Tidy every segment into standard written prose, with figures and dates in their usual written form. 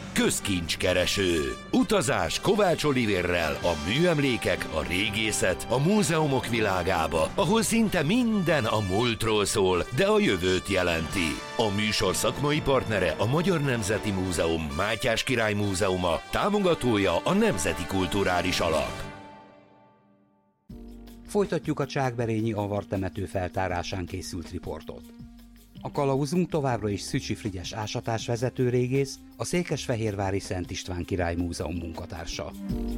Közkincskereső. Utazás Kovács Olivérrel a műemlékek, a régészet, a múzeumok világába, ahol szinte minden a múltról szól, de a jövőt jelenti. A műsor szakmai partnere a Magyar Nemzeti Múzeum, Mátyás Király Múzeuma, támogatója a Nemzeti Kulturális Alap. Folytatjuk a Csákberényi avartemető feltárásán készült riportot. A kalauzunk továbbra is Szücsi Frigyes ásatásvezető régész, a Székesfehérvári Szent István Király Múzeum munkatársa.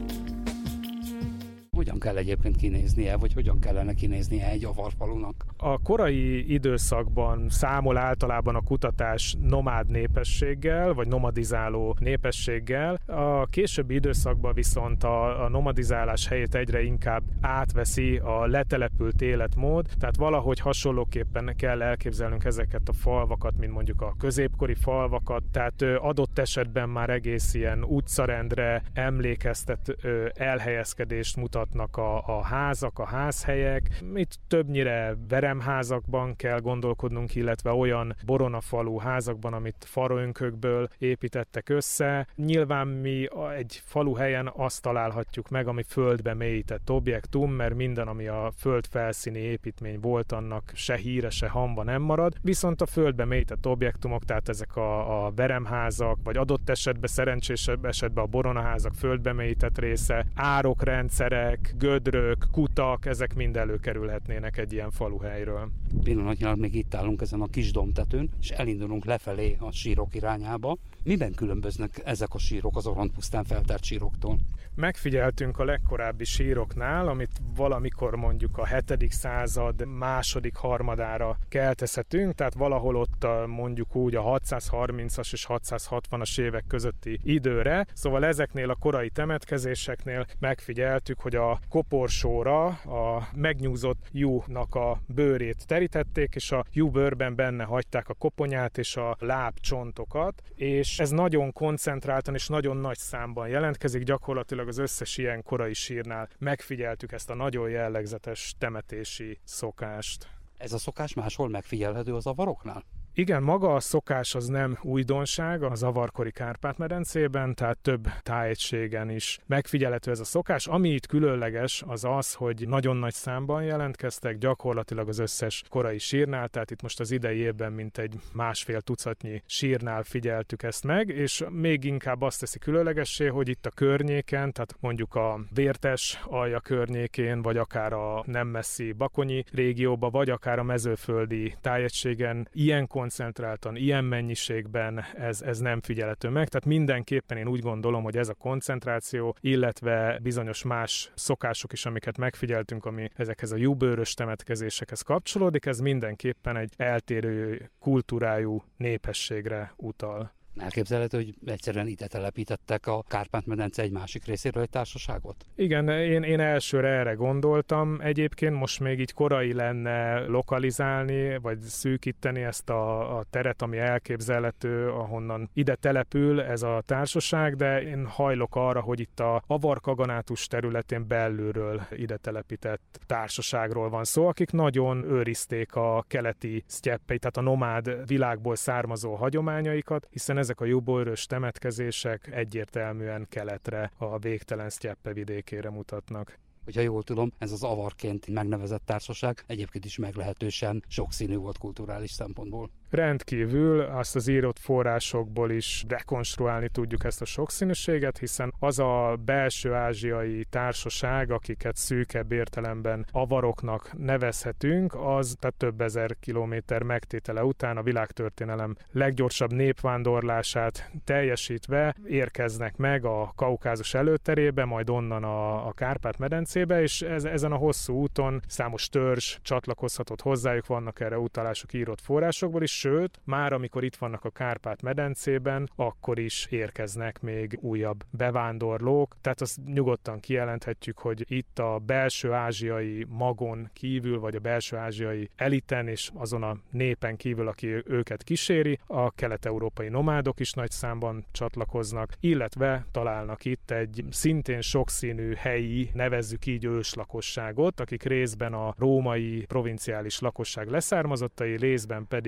Hogyan kell egyébként kinéznie, vagy hogyan kellene kinéznie egy avarfalunak? A korai időszakban számol általában a kutatás nomád népességgel, vagy nomadizáló népességgel. A későbbi időszakban viszont a nomadizálás helyét egyre inkább átveszi a letelepült életmód, tehát valahogy hasonlóképpen kell elképzelnünk ezeket a falvakat, mint mondjuk a középkori falvakat, tehát adott esetben már egész ilyen utcarendre emlékeztető elhelyezkedést mutatnak a házak, a házhelyek. Itt többnyire veremházakban kell gondolkodnunk, illetve olyan boronafalú házakban, amit faroönkökből építettek össze. Nyilván mi egy faluhelyen azt találhatjuk meg, ami földbe mélyített objektum, mert minden, ami a föld felszíni építmény volt, annak se híre, se hamba nem marad. Viszont a földbe mélyített objektumok, tehát ezek a veremházak, vagy adott esetben, szerencsésebb esetben a boronaházak földbe mélyített része, árokrendszerek, gödrök, kutak, ezek mind előkerülhetnének egy ilyen faluhelyről. Pillanatnyilag még itt állunk ezen a kis dombtetőn, és elindulunk lefelé a sírok irányába. Miben különböznek ezek a sírok az Orontpusztán feltárt síroktól? Megfigyeltünk a legkorábbi síroknál, amit valamikor mondjuk a 7. század második harmadára keltezhetünk, tehát valahol ott mondjuk úgy a 630-as és 660-as évek közötti időre. Szóval ezeknél a korai temetkezéseknél megfigyeltük, hogy a koporsóra a megnyúzott juhnak a bőrét terítették, és a juhbőrben benne hagyták a koponyát és a lábcsontokat, és ez nagyon koncentráltan és nagyon nagy számban jelentkezik, gyakorlatilag az összes ilyen korai sírnál megfigyeltük ezt a nagyon jellegzetes temetési szokást. Ez a szokás máshol megfigyelhető az avaroknál? Igen, maga a szokás az nem újdonság a zavarkori Kárpát-medencében, tehát több tájegységen is megfigyelhető ez a szokás. Ami itt különleges, az az, hogy nagyon nagy számban jelentkeztek, gyakorlatilag az összes korai sírnál, tehát itt most az idei évben mintegy 1,5 tucatnyi sírnál figyeltük ezt meg, és még inkább azt teszi különlegessé, hogy itt a környéken, tehát mondjuk a Vértes alja környékén, vagy akár a nem messzi Bakonyi régióba, vagy akár a mezőföldi tájegységen ilyen koncentráltan, ilyen mennyiségben ez nem figyelhető meg, tehát mindenképpen én úgy gondolom, hogy ez a koncentráció, illetve bizonyos más szokások is, amiket megfigyeltünk, ami ezekhez a juhbőrös temetkezésekhez kapcsolódik, ez mindenképpen egy eltérő kultúrájú népességre utal. Elképzelhető, hogy egyszerűen ide telepítettek a Kárpát-medence egy másik részéről egy társaságot? Igen, én elsőre erre gondoltam. Egyébként most még így korai lenne lokalizálni, vagy szűkíteni ezt a teret, ami elképzelhető, ahonnan ide települ ez a társaság, de én hajlok arra, hogy itt a Avar-Kaganátus területén belülről ide telepített társaságról van szó, akik nagyon őrizték a keleti sztyeppeit, tehát a nomád világból származó hagyományaikat, hiszen ezek a juhbőrös temetkezések egyértelműen keletre, a végtelen sztyeppe vidékére mutatnak. Hogyha jól tudom, ez az avarként megnevezett társaság egyébként is meglehetősen sokszínű volt kulturális szempontból. Rendkívül azt az írott forrásokból is rekonstruálni tudjuk ezt a sokszínűséget, hiszen az a belső ázsiai társaság, akiket szűkebb értelemben avaroknak nevezhetünk, az tehát több ezer kilométer megtétele után a világtörténelem leggyorsabb népvándorlását teljesítve érkeznek meg a Kaukázus előterébe, majd onnan a Kárpát-medencébe, és ezen a hosszú úton számos törzs csatlakozhatott hozzájuk, vannak erre utalások írott forrásokból is, sőt, már amikor itt vannak a Kárpát-medencében, akkor is érkeznek még újabb bevándorlók, tehát azt nyugodtan kijelenthetjük, hogy itt a belső ázsiai magon kívül, vagy a belső ázsiai eliten és azon a népen kívül, aki őket kíséri, a kelet-európai nomádok is nagy számban csatlakoznak, illetve találnak itt egy szintén sokszínű helyi, nevezzük így őslakosságot, akik részben a római provinciális lakosság leszármazottai, részben pedig különböző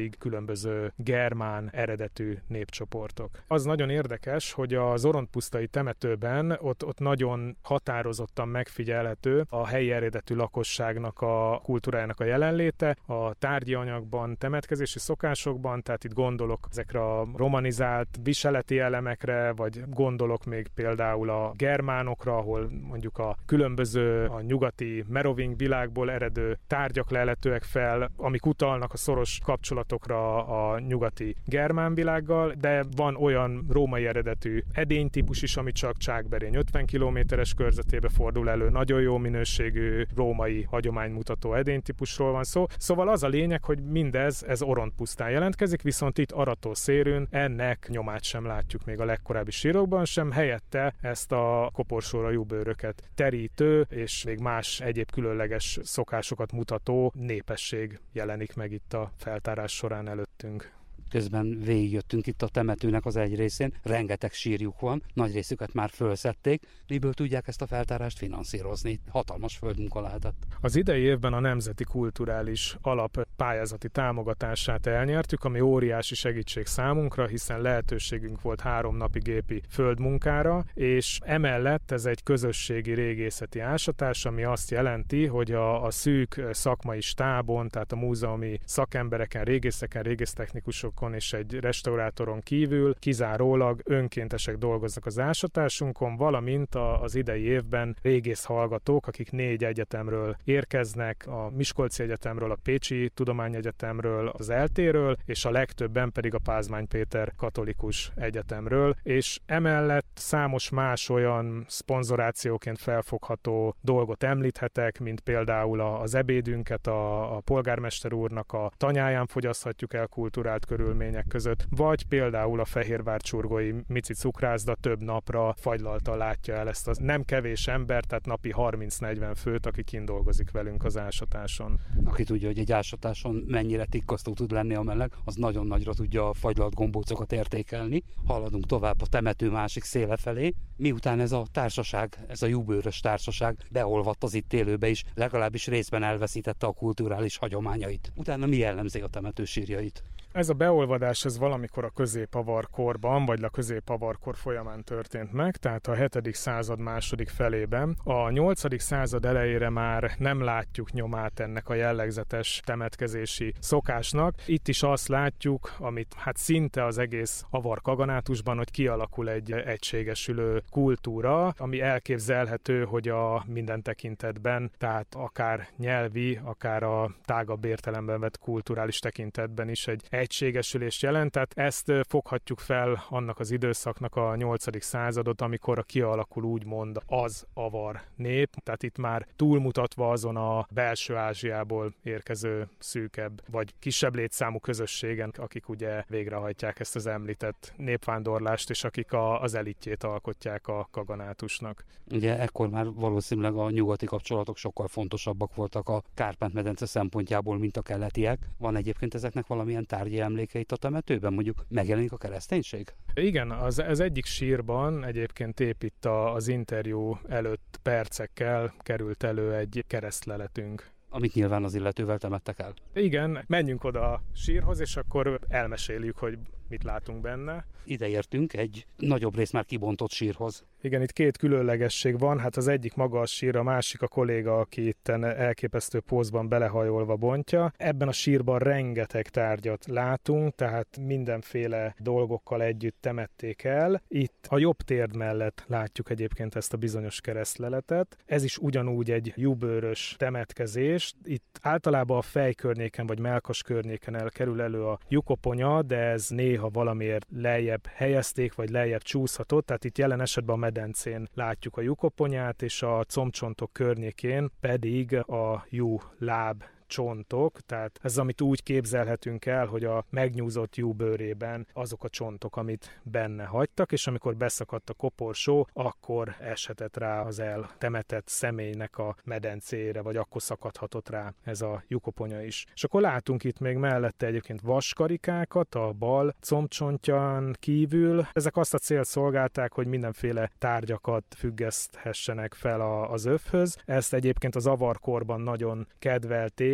különböző germán eredetű népcsoportok. Az nagyon érdekes, hogy az orontpusztai temetőben ott nagyon határozottan megfigyelhető a helyi eredetű lakosságnak a kultúrájának a jelenléte, a tárgyi anyagban, temetkezési szokásokban, tehát itt gondolok ezekre a romanizált viseleti elemekre, vagy gondolok még például a germánokra, ahol mondjuk a különböző a nyugati meroving világból eredő tárgyak leletőek fel, amik utalnak a szoros kapcsolatokra a nyugati germán világgal, de van olyan római eredetű edénytípus is, ami csak Csákberény 50 kilométeres körzetébe fordul elő, nagyon jó minőségű római hagyománymutató edénytípusról van szó. Szóval az a lényeg, hogy mindez orontpusztán jelentkezik, viszont itt Aratószérűn ennek nyomát sem látjuk még a legkorábbi sírokban sem, helyette ezt a koporsóra júbőröket terítő és még más egyéb különleges szokásokat mutató népesség jelenik meg itt a feltárás során előttünk. Közben végigjöttünk itt a temetőnek az egy részén, rengeteg sírjuk van, nagy részüket már fölszedték. Miből tudják ezt a feltárást finanszírozni? Hatalmas földmunka lehetett. Az idei évben a Nemzeti Kulturális Alap pályázati támogatását elnyertük, ami óriási segítség számunkra, hiszen lehetőségünk volt 3 napi gépi földmunkára, és emellett ez egy közösségi régészeti ásatás, ami azt jelenti, hogy a szűk szakmai stábon, tehát a múzeumi szakembereken, régészeken, régésztechnikusokon és egy restaurátoron kívül kizárólag önkéntesek dolgoznak az ásatásunkon, valamint az idei évben régész hallgatók, akik 4 egyetemről érkeznek, a Miskolci Egyetemről, a Pécsi Tudományegyetemről, az ELTE-ről, és a legtöbben pedig a Pázmány Péter Katolikus Egyetemről, és emellett számos más olyan szponzorációként felfogható dolgot említhetek, mint például az ebédünket a polgármester úrnak a tanyáján fogyaszthatjuk el kulturált körülmények között, vagy például a Fehérvár-csurgói Mici cukrászda több napra fagylaltal látja el ezt az nem kevés ember, tehát napi 30-40 főt, aki kint dolgozik velünk az ásatáson. Aki tudja, hogy egy ásatáson mennyire tikkasztó tud lenni a meleg, az nagyon nagyra tudja a fagylalt gombócokat értékelni. Haladunk tovább a temető másik széle felé. Miután ez a társaság, ez a júbőrös társaság beolvadt az itt élőbe is, legalábbis részben elveszítette a kulturális hagyományait. Utána mi jellemzi a temető sírjait? Ez a beolvadás ez valamikor a közép-avarkorban, vagy a közép-avarkor folyamán történt meg, tehát a 7. század második felében. A 8. század elejére már nem látjuk nyomát ennek a jellegzetes temetkezési szokásnak. Itt is azt látjuk, amit hát szinte az egész avar kaganátusban, hogy kialakul egy egységesülő kultúra, ami elképzelhető, hogy a minden tekintetben, tehát akár nyelvi, akár a tágabb értelemben vett kulturális tekintetben is egy egységesülést jelent, tehát ezt foghatjuk fel annak az időszaknak a 8. századot, amikor kialakul úgymond az avar nép, tehát itt már túlmutatva azon a belső Ázsiából érkező szűkebb vagy kisebb létszámú közösségen, akik ugye végrehajtják ezt az említett népvándorlást, és akik az elitjét alkotják a kaganátusnak. Ugye ekkor már valószínűleg a nyugati kapcsolatok sokkal fontosabbak voltak a Kárpát-medence szempontjából, mint a keletiek. Van egyébként ezeknek valamilyen tárgyi emlékeit a temetőben, mondjuk megjelenik a kereszténység? Igen, az egyik sírban egyébként épp itt az interjú előtt percekkel került elő egy keresztleletünk. Amit nyilván az illetővel temettek el. Igen, menjünk oda a sírhoz, és akkor elmeséljük, hogy mit látunk benne. Ide értünk egy nagyobb rész már kibontott sírhoz. Igen, itt 2 különlegesség van, hát az egyik maga a sír, a másik a kolléga, aki itten elképesztő pózban belehajolva bontja. Ebben a sírban rengeteg tárgyat látunk, tehát mindenféle dolgokkal együtt temették el. Itt a jobb térd mellett látjuk egyébként ezt a bizonyos keresztleletet. Ez is ugyanúgy egy júbőrös temetkezés. Itt általában a fej környéken vagy mellkas környéken kerül elő a lyukoponya, de ez néha valamiért lejjebb helyezték, vagy lejjebb csúszhatott, tehát itt jelen esetben a medencén látjuk a lyukoponyát, és a combcsontok környékén pedig a jú láb csontok, tehát ez amit úgy képzelhetünk el, hogy a megnyúzott jú bőrében azok a csontok, amit benne hagytak, és amikor beszakadt a koporsó, akkor eshetett rá az eltemetett személynek a medencére, vagy akkor szakadhatott rá ez a lyukoponya is. És akkor látunk itt még mellette egyébként vaskarikákat a bal combcsontján kívül. Ezek azt a célt szolgálták, hogy mindenféle tárgyakat függeszthessenek fel az övhöz. Ezt egyébként az avarkorban nagyon kedvelték,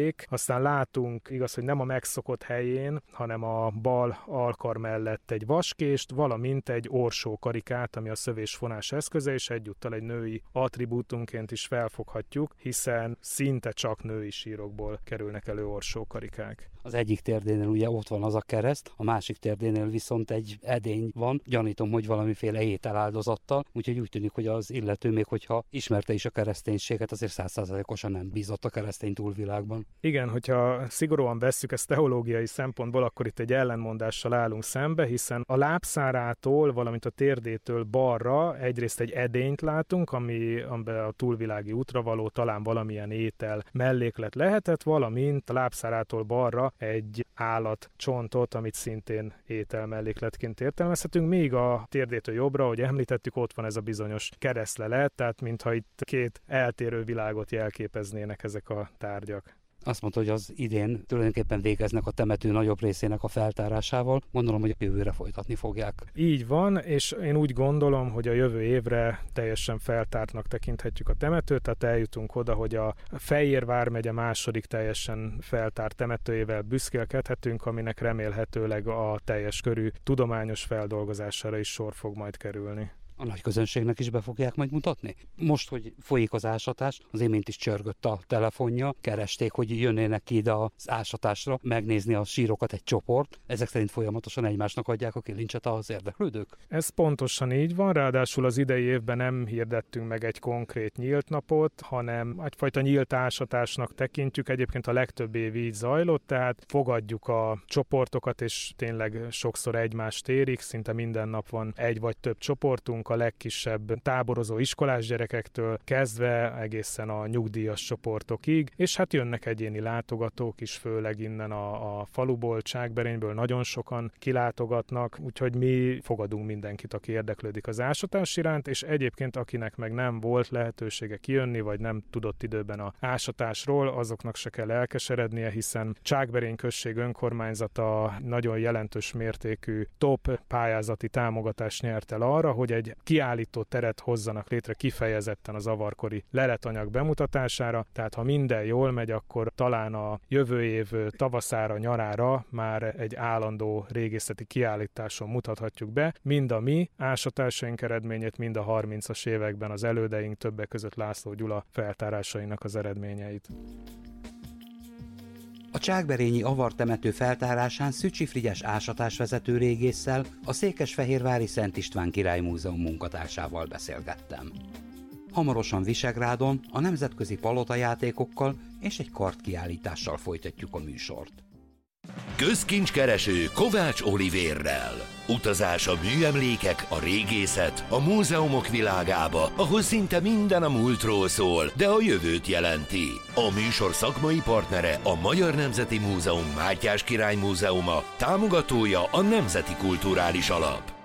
emlék. Aztán látunk, igaz, hogy nem a megszokott helyén, hanem a bal alkar mellett egy vaskést, valamint egy orsókarikát, ami a szövésfonás eszköze, és egyúttal egy női attribútumként is felfoghatjuk, hiszen szinte csak női sírokból kerülnek elő orsókarikák. Az egyik térdénél ugye ott van az a kereszt, a másik térdénél viszont egy edény van, gyanítom, hogy valamiféle ételáldozattal, úgyhogy úgy tűnik, hogy az illető, még hogyha ismerte is a kereszténységet, azért 100%-osan nem bízott a keresztény túlvilágban. Igen, hogyha szigorúan vesszük ezt teológiai szempontból, akkor itt egy ellenmondással állunk szembe, hiszen a lábszárától, valamint a térdétől balra egyrészt egy edényt látunk, amiben a túlvilági útra való talán valamilyen étel melléklet lehetett, valamint a lábszárától balra egy állatcsontot, amit szintén étel mellékletként értelmezhetünk, még a térdétől jobbra, ahogy említettük, ott van ez a bizonyos keresztlelet, tehát mintha itt két eltérő világot jelképeznének ezek a tárgyak. Azt mondta, hogy az idén tulajdonképpen végeznek a temető nagyobb részének a feltárásával. Gondolom, hogy a jövőre folytatni fogják. Így van, és én úgy gondolom, hogy a jövő évre teljesen feltártnak tekinthetjük a temetőt, tehát eljutunk oda, hogy a Fejér vármegye második teljesen feltárt temetőjével büszkélkedhetünk, aminek remélhetőleg a teljes körű tudományos feldolgozására is sor fog majd kerülni. A nagy közönségnek is be fogják majd mutatni? Most, hogy folyik az ásatás, az imént is csörgött a telefonja, keresték, hogy jönnének ki ide az ásatásra, megnézni a sírokat egy csoport. Ezek szerint folyamatosan egymásnak adják a kilincset az érdeklődők? Ez pontosan így van, ráadásul az idei évben nem hirdettünk meg egy konkrét nyílt napot, hanem egyfajta nyílt ásatásnak tekintjük. Egyébként a legtöbb év így zajlott, tehát fogadjuk a csoportokat, és tényleg sokszor egymást érik, szinte minden nap van egy vagy több csoportunk, a legkisebb táborozó iskolás gyerekektől kezdve egészen a nyugdíjas csoportokig, és hát jönnek egyéni látogatók is, főleg innen a faluból, Csákberényből nagyon sokan kilátogatnak, úgyhogy mi fogadunk mindenkit, aki érdeklődik az ásatás iránt, és egyébként akinek meg nem volt lehetősége kijönni, vagy nem tudott időben az ásatásról, azoknak se kell elkeserednie, hiszen Csákberény község önkormányzata nagyon jelentős mértékű top pályázati támogatást nyert el arra, hogy egy kiállító teret hozzanak létre kifejezetten az avarkori leletanyag bemutatására, tehát ha minden jól megy, akkor talán a jövő év tavaszára, nyarára már egy állandó régészeti kiállításon mutathatjuk be mind a mi ásatásaink eredményét, mind a 30-as években az elődeink, többek között László Gyula feltárásainak az eredményeit. A csákberényi avartemető feltárásán Szücsi Frigyes ásatásvezető régésszel, a Székesfehérvári Szent István Király Múzeum munkatársával beszélgettem. Hamarosan Visegrádon a nemzetközi palotajátékokkal és egy kardkiállítással folytatjuk a műsort. Közkincskereső Kovács Olivérrel. Utazás a műemlékek, a régészet, a múzeumok világába, ahol szinte minden a múltról szól, de a jövőt jelenti. A műsor szakmai partnere a Magyar Nemzeti Múzeum Mátyás Király Múzeuma, támogatója a Nemzeti Kulturális Alap.